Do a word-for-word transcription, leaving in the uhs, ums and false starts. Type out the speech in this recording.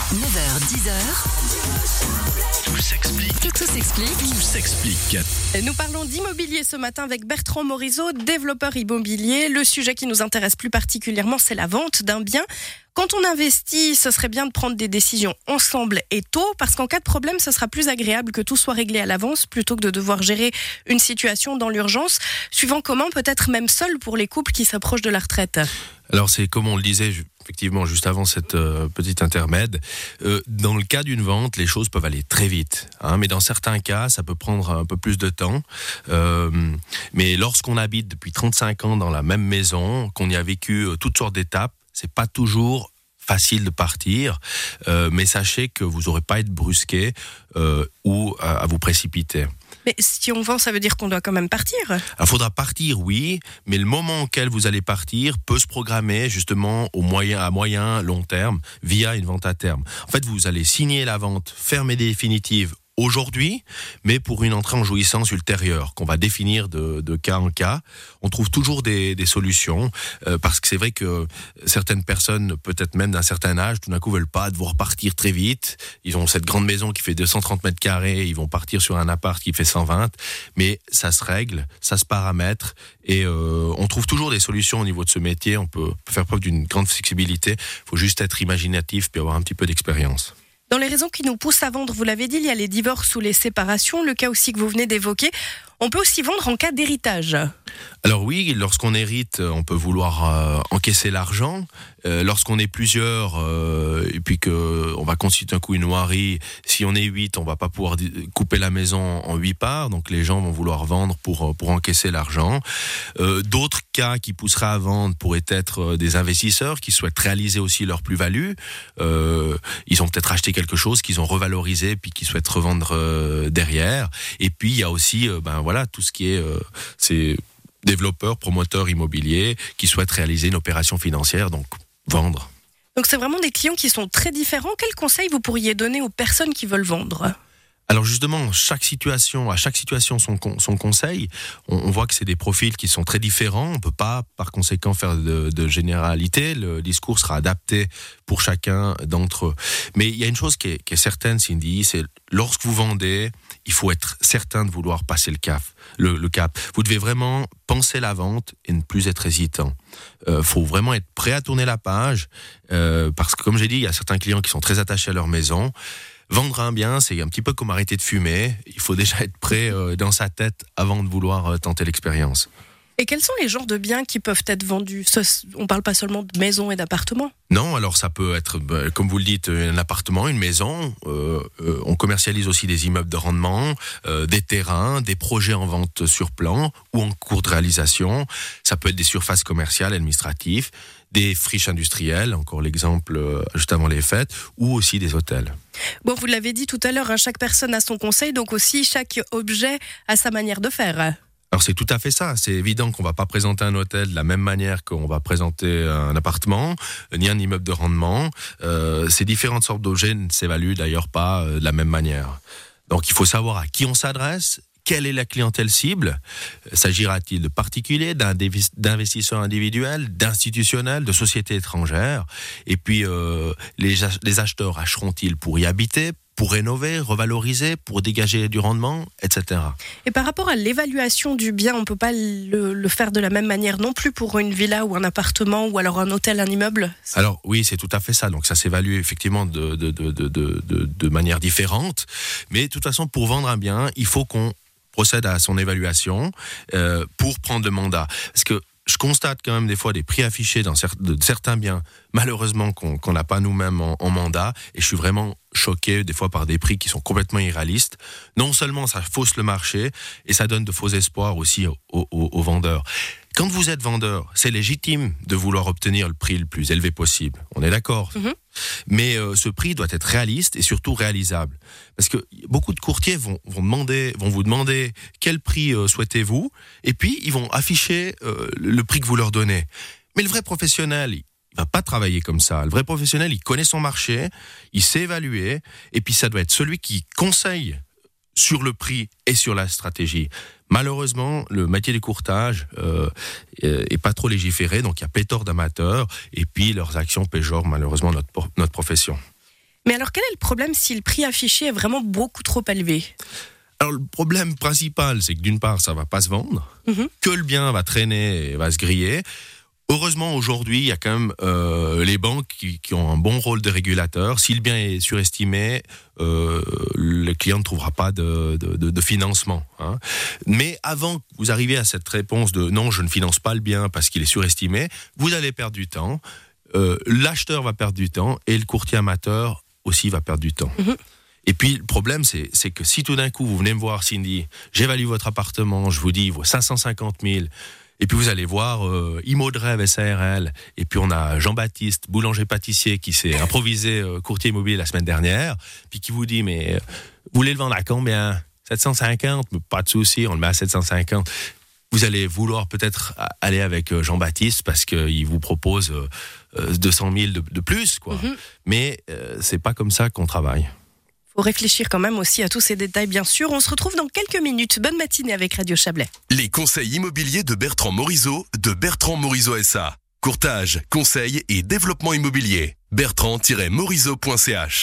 neuf heures dix heures. Tout s'explique. Tout, tout s'explique. Tout s'explique. Nous parlons d'immobilier ce matin avec Bertrand Morisot, développeur immobilier. Le sujet qui nous intéresse plus particulièrement, c'est la vente d'un bien. Quand on investit, ce serait bien de prendre des décisions ensemble et tôt, parce qu'en cas de problème, ce sera plus agréable que tout soit réglé à l'avance, plutôt que de devoir gérer une situation dans l'urgence, suivant comment, peut-être même seul pour les couples qui s'approchent de la retraite. Alors c'est comme on le disait effectivement juste avant cette euh, petite intermède, euh, dans le cas d'une vente, les choses peuvent aller très vite, hein, mais dans certains cas, ça peut prendre un peu plus de temps. Euh, mais lorsqu'on habite depuis trente-cinq ans dans la même maison, qu'on y a vécu euh, toutes sortes d'étapes, c'est pas toujours facile de partir, euh, mais sachez que vous n'aurez pas à être brusqué euh, ou à, à vous précipiter. Mais si on vend, ça veut dire qu'on doit quand même partir. Il faudra partir, oui, mais le moment auquel vous allez partir peut se programmer justement au moyen, à moyen, long terme, via une vente à terme. En fait, vous allez signer la vente ferme et définitive aujourd'hui, mais pour une entrée en jouissance ultérieure, qu'on va définir de, de cas en cas. On trouve toujours des, des solutions, euh, parce que c'est vrai que certaines personnes, peut-être même d'un certain âge, tout d'un coup veulent pas devoir partir très vite. Ils ont cette grande maison qui fait deux cent trente mètres carrés, ils vont partir sur un appart qui fait cent vingt, mais ça se règle, ça se paramètre, et euh, on trouve toujours des solutions au niveau de ce métier. On peut, peut faire preuve d'une grande flexibilité. Il faut juste être imaginatif puis avoir un petit peu d'expérience. Dans les raisons qui nous poussent à vendre, vous l'avez dit, il y a les divorces ou les séparations, le cas aussi que vous venez d'évoquer. On peut aussi vendre en cas d'héritage. Alors oui, lorsqu'on hérite, on peut vouloir euh, encaisser l'argent. Euh, lorsqu'on est plusieurs, euh, et puis qu'on va constituer un coup une noirie, si on est huit, on va pas pouvoir couper la maison en huit parts, donc les gens vont vouloir vendre pour, pour encaisser l'argent. Euh, d'autres cas qui pousseraient à vendre pourraient être des investisseurs qui souhaitent réaliser aussi leur plus-value. Euh, ils ont peut-être acheté quelque chose qu'ils ont revalorisé, puis qui souhaitent revendre euh, derrière. Et puis il y a aussi, euh, ben voilà, tout ce qui est... Euh, c'est développeurs, promoteurs immobiliers qui souhaitent réaliser une opération financière, donc vendre. Donc c'est vraiment des clients qui sont très différents. Quels conseils vous pourriez donner aux personnes qui veulent vendre ? Alors justement, chaque situation, à chaque situation son, son conseil. On, on voit que c'est des profils qui sont très différents. On ne peut pas, par conséquent, faire de, de généralité. Le discours sera adapté pour chacun d'entre eux. Mais il y a une chose qui est, qui est certaine, Cindy, c'est lorsque vous vendez, il faut être certain de vouloir passer le cap. Le, le cap. Vous devez vraiment penser la vente et ne plus être hésitant. Il euh, faut vraiment être prêt à tourner la page, euh, parce que comme j'ai dit, il y a certains clients qui sont très attachés à leur maison. Vendre un bien, c'est un petit peu comme arrêter de fumer. Il faut déjà être prêt euh, dans sa tête avant de vouloir euh, tenter l'expérience. Et quels sont les genres de biens qui peuvent être vendus ? On ne parle pas seulement de maisons et d'appartements. Non, alors ça peut être, comme vous le dites, un appartement, une maison. Euh, euh, on commercialise aussi des immeubles de rendement, euh, des terrains, des projets en vente sur plan ou en cours de réalisation. Ça peut être des surfaces commerciales, administratives, des friches industrielles, encore l'exemple euh, juste avant les fêtes, ou aussi des hôtels. Bon, vous l'avez dit tout à l'heure, hein, chaque personne a son conseil, donc aussi chaque objet a sa manière de faire. Alors c'est tout à fait ça, c'est évident qu'on va pas présenter un hôtel de la même manière qu'on va présenter un appartement, ni un immeuble de rendement. Euh, ces différentes sortes d'objets ne s'évaluent d'ailleurs pas euh, de la même manière. Donc il faut savoir à qui on s'adresse, quelle est la clientèle cible. S'agira-t-il de particuliers, d'investisseurs individuels, d'institutionnels, de sociétés étrangères? Et puis euh, les, les acheteurs acheteront-ils pour y habiter, pour rénover, revaloriser, pour dégager du rendement, et cetera. Et par rapport à l'évaluation du bien, on ne peut pas le, le faire de la même manière non plus pour une villa ou un appartement ou alors un hôtel, un immeuble ? Alors oui, c'est tout à fait ça. Donc ça s'évalue effectivement de, de, de, de, de, de manière différente. Mais de toute façon, pour vendre un bien, il faut qu'on procède à son évaluation euh, pour prendre le mandat. Parce que je constate quand même des fois des prix affichés dans cer- de certains biens, malheureusement qu'on qu'on n'a pas nous-mêmes en, en mandat, et je suis vraiment choqué des fois par des prix qui sont complètement irréalistes. Non seulement ça fausse le marché, et ça donne de faux espoirs aussi aux, aux, aux vendeurs. Quand vous êtes vendeur, c'est légitime de vouloir obtenir le prix le plus élevé possible. On est d'accord ? Mmh. Mais euh, ce prix doit être réaliste et surtout réalisable. Parce que beaucoup de courtiers vont, vont, demander, vont vous demander quel prix euh, souhaitez-vous, et puis ils vont afficher euh, le prix que vous leur donnez. Mais le vrai professionnel, il va pas travailler comme ça. Le vrai professionnel, il connaît son marché, il sait évaluer, et puis ça doit être celui qui conseille sur le prix et sur la stratégie. Malheureusement, le métier du courtage euh, est pas trop légiféré, donc il y a pléthore d'amateurs, et puis leurs actions péjorent malheureusement notre, notre profession. Mais alors, quel est le problème si le prix affiché est vraiment beaucoup trop élevé ? Alors le problème principal, c'est que d'une part, ça va pas se vendre, Mhm. que le bien va traîner et va se griller. Heureusement, aujourd'hui, il y a quand même euh, les banques qui, qui ont un bon rôle de régulateur. Si le bien est surestimé, euh, le client ne trouvera pas de, de, de, de financement. Hein. Mais avant que vous arriviez à cette réponse de non, je ne finance pas le bien parce qu'il est surestimé, vous allez perdre du temps. Euh, l'acheteur va perdre du temps et le courtier amateur aussi va perdre du temps. Mhm. Et puis, le problème, c'est, c'est que si tout d'un coup, vous venez me voir, Cindy, j'évalue votre appartement, je vous dis, il vaut cinq cent cinquante mille, et puis vous allez voir euh, Imo de rêve S A R L, et puis on a Jean-Baptiste, boulanger-pâtissier, qui s'est improvisé euh, courtier immobilier la semaine dernière, puis qui vous dit, mais euh, vous voulez le vendre à combien ? sept cent cinquante, mais pas de souci, on le met à sept cent cinquante. Vous allez vouloir peut-être aller avec Jean-Baptiste parce qu'il vous propose euh, deux cent mille de, de plus, quoi. Mhm. Mais euh, c'est pas comme ça qu'on travaille. Faut réfléchir quand même aussi à tous ces détails, bien sûr. On se retrouve dans quelques minutes. Bonne matinée avec Radio Chablais. Les conseils immobiliers de Bertrand Morisot de Bertrand Morisot S A. Courtage, conseil et développement immobilier. bertrand tiret morisot point c h